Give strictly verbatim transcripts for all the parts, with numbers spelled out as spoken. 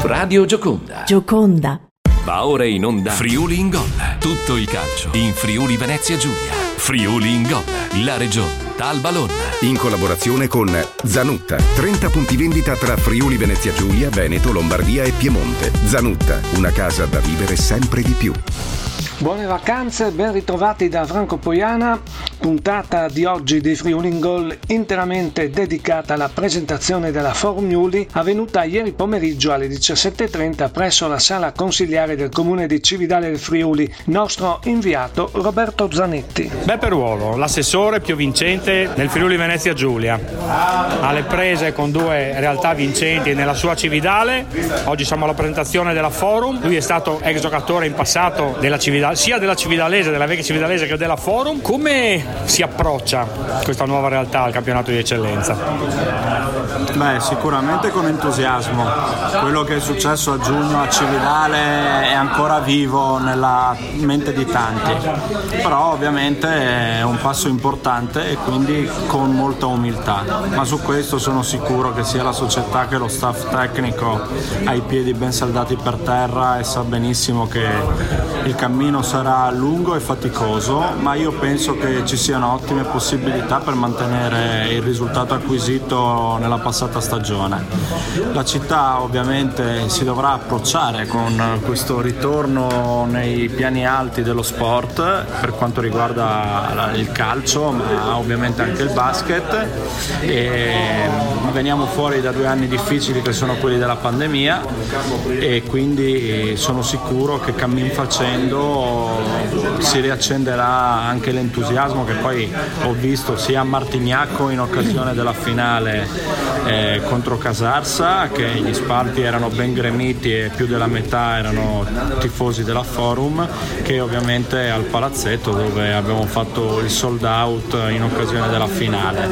Radio Gioconda. Gioconda. Va ora in onda Friuli in Gol. Tutto il calcio in Friuli Venezia Giulia. Friuli in Gol. La regione Talbalon. In collaborazione con Zanutta. trenta punti vendita tra Friuli Venezia Giulia, Veneto, Lombardia e Piemonte. Zanutta, una casa da vivere sempre di più. Buone vacanze, ben ritrovati da Franco Poiana. Puntata di oggi di Friuli in Gol interamente dedicata alla presentazione della Forum Iuli, avvenuta ieri pomeriggio alle diciassette e trenta presso la sala consiliare del comune di Cividale del Friuli. Nostro inviato Roberto Zanetti. Beppe Ruolo, l'assessore più vincente del Friuli Venezia Giulia, alle prese con due realtà vincenti nella sua Cividale. Oggi siamo alla presentazione della Forum. Lui è stato ex giocatore in passato della Cividale, sia della Cividalese, della vecchia Cividalese che della Forum. Come si approccia questa nuova realtà al campionato di eccellenza? Beh, sicuramente con entusiasmo. Quello che è successo a giugno a Cividale è ancora vivo nella mente di tanti, però ovviamente è un passo importante e quindi con molta umiltà, ma su questo sono sicuro che sia la società che lo staff tecnico ha i piedi ben saldati per terra e sa benissimo che il cammino sarà lungo e faticoso, ma io penso che ci siano ottime possibilità per mantenere il risultato acquisito nella passata stagione. La città ovviamente si dovrà approcciare con questo ritorno nei piani alti dello sport per quanto riguarda il calcio, ma ovviamente anche il basket, e veniamo fuori da due anni difficili che sono quelli della pandemia, e quindi sono sicuro che cammin facendo si riaccenderà anche l'entusiasmo che poi ho visto sia a Martignacco in occasione della finale eh, contro Casarsa, che gli spalti erano ben gremiti e più della metà erano tifosi della Forum, che ovviamente al Palazzetto dove abbiamo fatto il sold out in occasione della finale.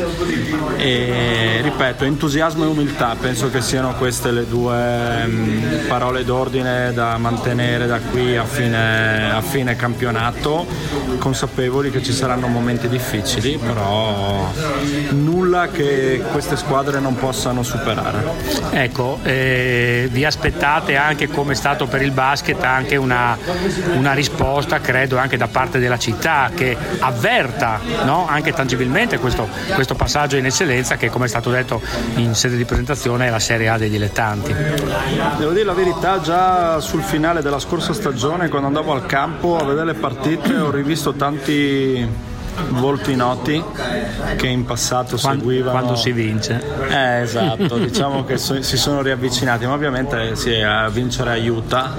E ripeto, entusiasmo e umiltà penso che siano queste le due mh, parole d'ordine da mantenere da qui a fine, a fine campionato, consapevoli che ci saranno momenti difficili, però nulla che queste squadre non possano superare. Ecco, eh, vi aspettate anche, come è stato per il basket, anche una, una risposta, credo, anche da parte della città che avverta, no? Anche tangibilmente questo, questo passaggio in eccellenza che, come è stato detto in sede di presentazione, è la Serie A dei dilettanti. Devo dire la verità, già sul finale della scorsa stagione, quando andavo al campo a vedere le partite, ho rivisto tanti volti noti che in passato quando, seguivano quando si vince eh, esatto, diciamo che so, si sono riavvicinati, ma ovviamente sì, a vincere aiuta.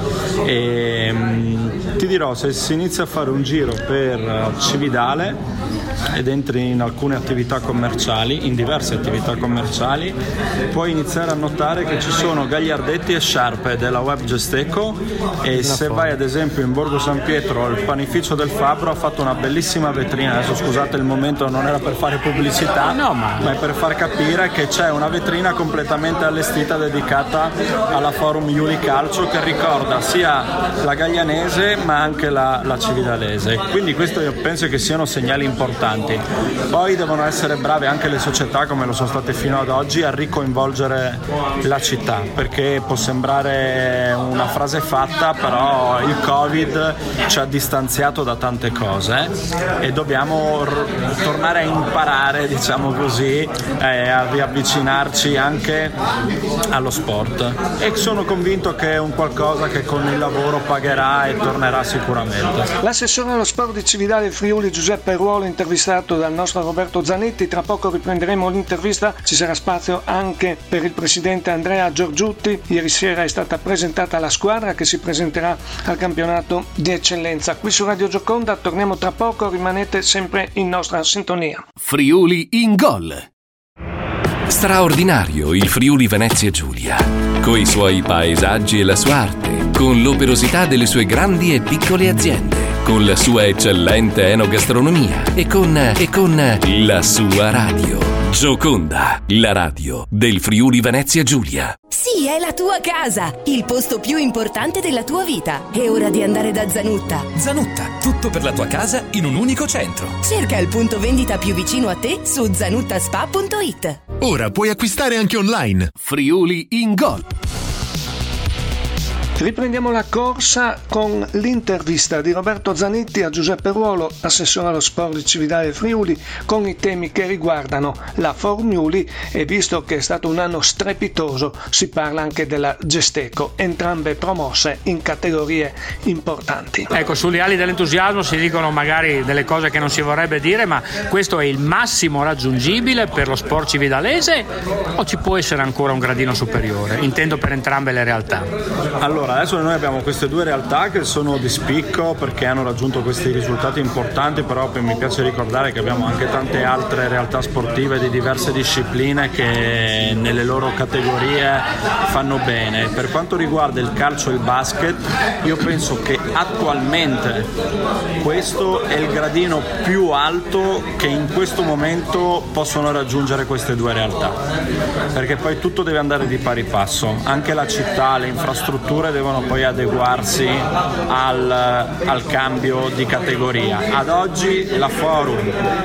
E mh, ti dirò, se si inizia a fare un giro per Cividale ed entri in alcune attività commerciali, in diverse attività commerciali, puoi iniziare a notare che ci sono gagliardetti e sciarpe della Web Gesteco, e se vai ad esempio in Borgo San Pietro, il panificio del Fabbro ha fatto una bellissima vetrina. Adesso scusate, il momento non era per fare pubblicità, no, ma... ma è per far capire che c'è una vetrina completamente allestita dedicata alla Forum Iuli Calcio, che ricorda sia la Gaglianese ma anche la, la Cividalese. Quindi questo io penso che siano segnali importanti. Poi devono essere brave anche le società, come lo sono state fino ad oggi, a ricoinvolgere la città, perché può sembrare una frase fatta, però il Covid ci ha distanziato da tante cose e dobbiamo r- tornare a imparare, diciamo così, eh, a riavvicinarci anche allo sport, e sono convinto che è un qualcosa che con il lavoro pagherà e tornerà sicuramente. L'assessore allo sport di Cividale Friuli Giuseppe Ruolo, intervistato dal nostro Roberto Zanetti. Tra poco riprenderemo l'intervista, ci sarà spazio anche per il presidente Andrea Giorgiutti. Ieri sera è stata presentata la squadra che si presenterà al campionato di eccellenza. Qui su Radio Gioconda torniamo tra poco, rimanete sempre in nostra sintonia. Friuli in Gol. Straordinario il Friuli Venezia Giulia, coi suoi paesaggi e la sua arte, con l'operosità delle sue grandi e piccole aziende, con la sua eccellente enogastronomia e con, e con la sua radio. Gioconda, la radio del Friuli Venezia Giulia. Sì, è la tua casa, il posto più importante della tua vita. È ora di andare da Zanutta. Zanutta, tutto per la tua casa in un unico centro. Cerca il punto vendita più vicino a te su zanuttaspa punto it. Ora puoi acquistare anche online. Friuli in Gol. Riprendiamo la corsa con l'intervista di Roberto Zanetti a Giuseppe Ruolo, assessore allo sport di Cividale Friuli, con i temi che riguardano la Forum Iuli, e visto che è stato un anno strepitoso si parla anche della Gesteco, entrambe promosse in categorie importanti. Ecco, sulle ali dell'entusiasmo si dicono magari delle cose che non si vorrebbe dire, ma questo è il massimo raggiungibile per lo sport cividalese o ci può essere ancora un gradino superiore? Intendo per entrambe le realtà. Allora, adesso noi abbiamo queste due realtà che sono di spicco perché hanno raggiunto questi risultati importanti, però mi piace ricordare che abbiamo anche tante altre realtà sportive di diverse discipline che nelle loro categorie fanno bene. Per quanto riguarda il calcio e il basket, io penso che attualmente questo è il gradino più alto che in questo momento possono raggiungere queste due realtà, perché poi tutto deve andare di pari passo, anche la città, le infrastrutture devono poi adeguarsi al, al cambio di categoria. Ad oggi la Forum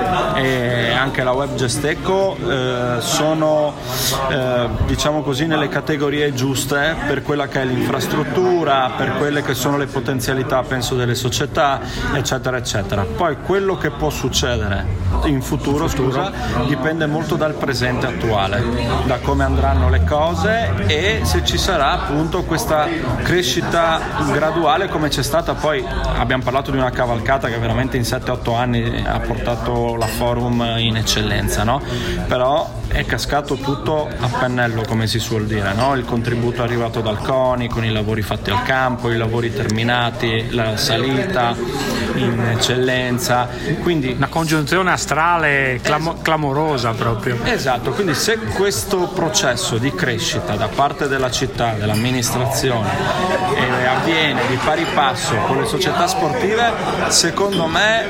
e anche la Web Gesteco eh, sono eh, diciamo così nelle categorie giuste per quella che è l'infrastruttura, per quelle che sono le potenzialità, penso, delle società, eccetera eccetera. Poi quello che può succedere in futuro, scusa, dipende molto dal presente attuale, da come andranno le cose e se ci sarà appunto questa crescita graduale come c'è stata. Poi abbiamo parlato di una cavalcata che veramente in sette otto anni ha portato la Forum in eccellenza, no? Però è cascato tutto a pennello, come si suol dire, no? Il contributo è arrivato dal CONI con i lavori fatti al campo, i lavori terminati, la salita in eccellenza, quindi una congiunzione astrale clamo- es- clamorosa proprio. Esatto, quindi se questo processo di crescita da parte della città, dell'amministrazione eh, avviene di pari passo con le società sportive, secondo me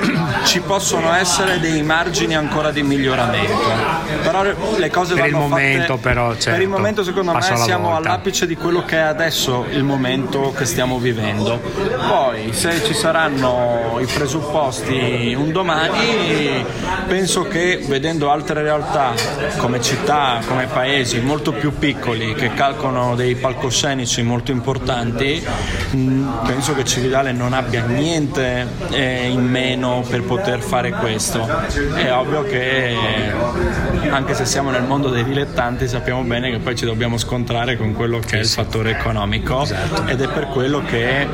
ci possono essere dei margini ancora di miglioramento. Però le cose per vanno il momento fatte, però certo, per il momento secondo me siamo volta. all'apice di quello che è adesso il momento che stiamo vivendo. Poi se ci saranno i presupposti un domani, penso che vedendo altre realtà come città, come paesi molto più piccoli che calcolano dei palcoscenici molto importanti, penso che Cividale non abbia niente eh, in meno per poter fare questo. È ovvio che anche se siamo nel mondo dei dilettanti sappiamo bene che poi ci dobbiamo scontrare con quello che è il fattore economico, esatto. Ed è per quello che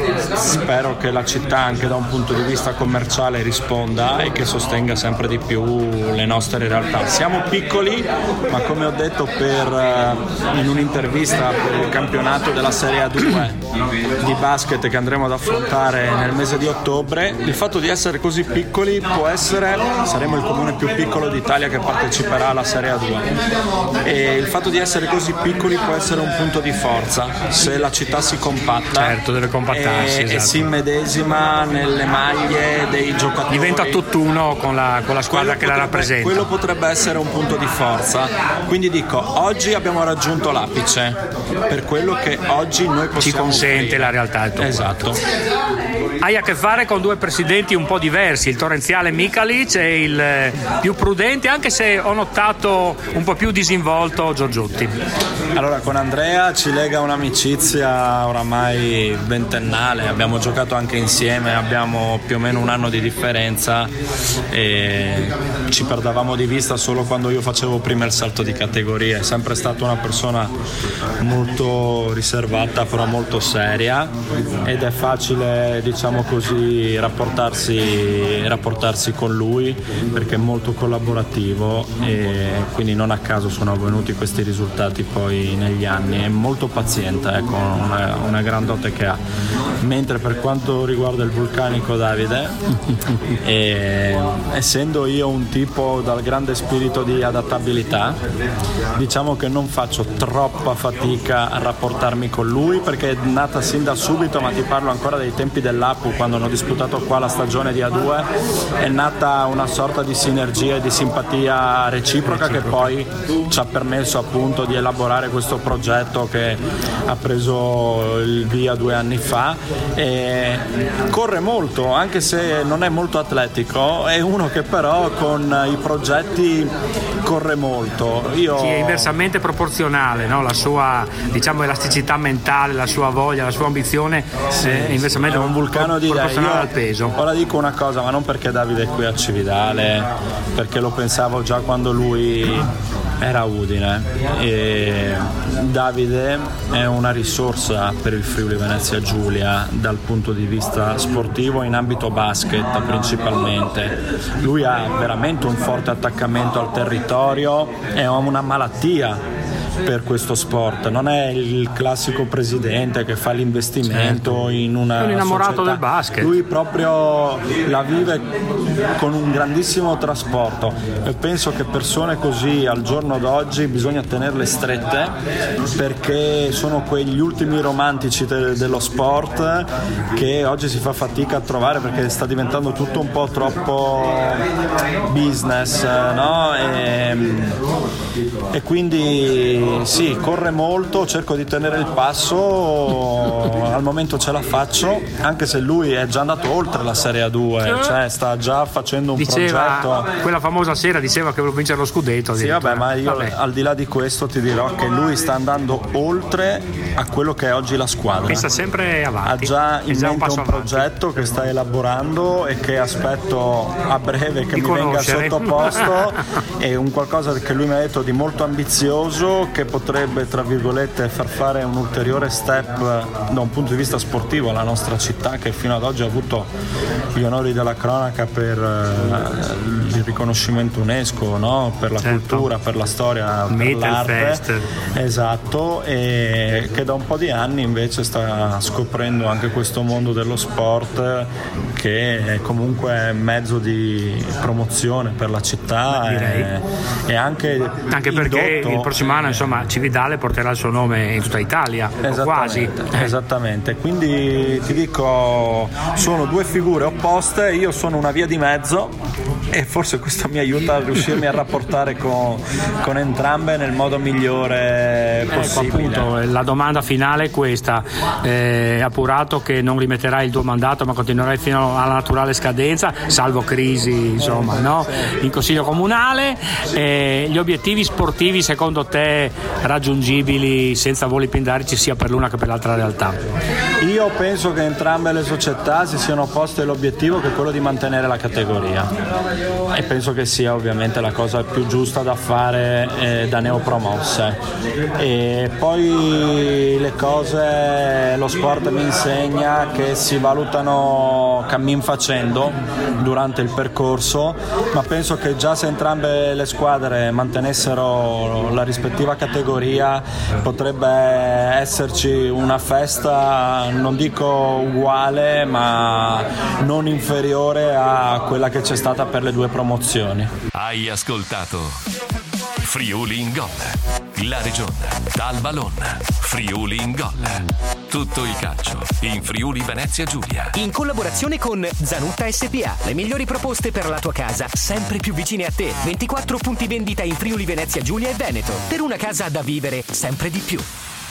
spero che la città anche da un punto di vista commerciale risponda e che sostenga sempre di più le nostre realtà. Siamo piccoli, ma come ho detto per, in un'intervista per il campionato della Serie A due di basket che andremo ad affrontare nel mese di ottobre, il fatto di essere così piccoli può essere, saremo il comune più piccolo d'Italia che parteciperà alla Serie A due, e il fatto di essere così piccoli può essere un punto di forza se la città si compatta, certo, deve compattarsi, e, esatto. e si immedesima nelle maglie dei giocatori, diventa tutt'uno con la, con la squadra quello che potrebbe, la rappresenta. Quello potrebbe essere un punto di forza, quindi dico, oggi abbiamo raggiunto l'apice per quello che oggi noi possiamo ci consente offrire. La realtà è esatto. Hai a che fare con due presidenti un po' diversi, il torrenziale Micalic e il più prudente, anche se ho notato un po' più disinvolto Giorgiutti. Allora, con Andrea ci lega un'amicizia oramai ventennale, abbiamo giocato anche insieme, abbiamo più o meno un anno di differenza e ci perdavamo di vista solo quando io facevo prima il salto di categoria. È sempre stata una persona molto riservata però molto seria, ed è facile, diciamo così, rapportarsi, rapportarsi con lui perché è molto collaborativo, e quindi non a caso sono avvenuti questi risultati poi negli anni. È molto paziente, ecco, una, una gran dote che ha. Mentre per quanto riguarda il vulcanico Davide, e, essendo io un tipo dal grande spirito di adattabilità, diciamo che non faccio troppa fatica a rapportarmi con lui, perché è nata sin da subito, ma ti parlo ancora dei tempi dell'A P U, quando hanno disputato qua la stagione di A due, è nata una sorta di sinergia e di simpatia reciproca, reciproca che poi ci ha permesso appunto di elaborare questo progetto che ha preso il via due anni fa. E corre molto, anche se non è molto atletico, è uno che però con i progetti corre molto. Io... Sì, è inversamente proporzionale, no? La sua, diciamo, elasticità mentale, la sua voglia, la sua ambizione sì, eh, invece è un vulcano di idee. Io al peso. Ora dico una cosa, ma non perché Davide è qui a Cividale, perché lo pensavo già quando lui era a Udine. E Davide è una risorsa per il Friuli Venezia Giulia dal punto di vista sportivo in ambito basket principalmente. Lui ha veramente un forte attaccamento al territorio e ha una malattia per questo sport, non è il classico presidente che fa l'investimento certo. in una è un innamorato società. del basket, lui proprio la vive con un grandissimo trasporto e penso che persone così al giorno d'oggi bisogna tenerle strette, perché sono quegli ultimi romantici de- dello sport che oggi si fa fatica a trovare, perché sta diventando tutto un po' troppo business, no? e, e quindi sì, corre molto, cerco di tenere il passo, al momento ce la faccio, anche se lui è già andato oltre la Serie A due, cioè sta già facendo un diceva, progetto. Quella famosa sera diceva che voleva vincere lo scudetto. Sì, vabbè, ma io vabbè. al di là di questo ti dirò che lui sta andando oltre a quello che è oggi la squadra. Pensa sempre avanti. Ha già in già mente un, un progetto che sta elaborando e che aspetto a breve che di mi conoscere. venga sottoposto. È un qualcosa che lui mi ha detto di molto ambizioso, che potrebbe tra virgolette far fare un ulteriore step da un punto di vista sportivo alla nostra città, che fino ad oggi ha avuto gli onori della cronaca per uh, il riconoscimento UNESCO, no? Per la certo. cultura, per la storia, per l'arte, esatto, e che da un po' di anni invece sta scoprendo anche questo mondo dello sport, che è comunque mezzo di promozione per la città. Beh, e, e anche anche perché indotto, il prossimo anno insomma Cividale porterà il suo nome in tutta Italia, esattamente, quasi. Esattamente, quindi ti dico, sono due figure opposte, io sono una via di mezzo e forse questo mi aiuta a riuscirmi a rapportare con, con entrambe nel modo migliore possibile. Ecco, appunto, la domanda finale è questa: eh, appurato che non rimetterai il tuo mandato ma continuerai fino alla naturale scadenza, salvo crisi insomma, no? In consiglio comunale, eh, gli obiettivi sportivi secondo te raggiungibili senza voli pindarici sia per l'una che per l'altra realtà? Io penso che entrambe le società si siano poste l'obiettivo che è quello di mantenere la categoria, e penso che sia ovviamente la cosa più giusta da fare eh, da neopromosse. E poi le cose, lo sport mi insegna che si valutano cammin facendo durante il percorso, ma penso che già se entrambe le squadre mantenessero la rispettiva categoria potrebbe esserci una festa, non dico uguale ma non inferiore a quella che c'è stata per le due promozioni. Hai ascoltato Friuli in Gol, la regione dal Ballon. Friuli in Gol, tutto il calcio in Friuli Venezia Giulia, in collaborazione con Zanutta S P A, le migliori proposte per la tua casa sempre più vicine a te. ventiquattro punti vendita in Friuli Venezia Giulia e Veneto, per una casa da vivere sempre di più.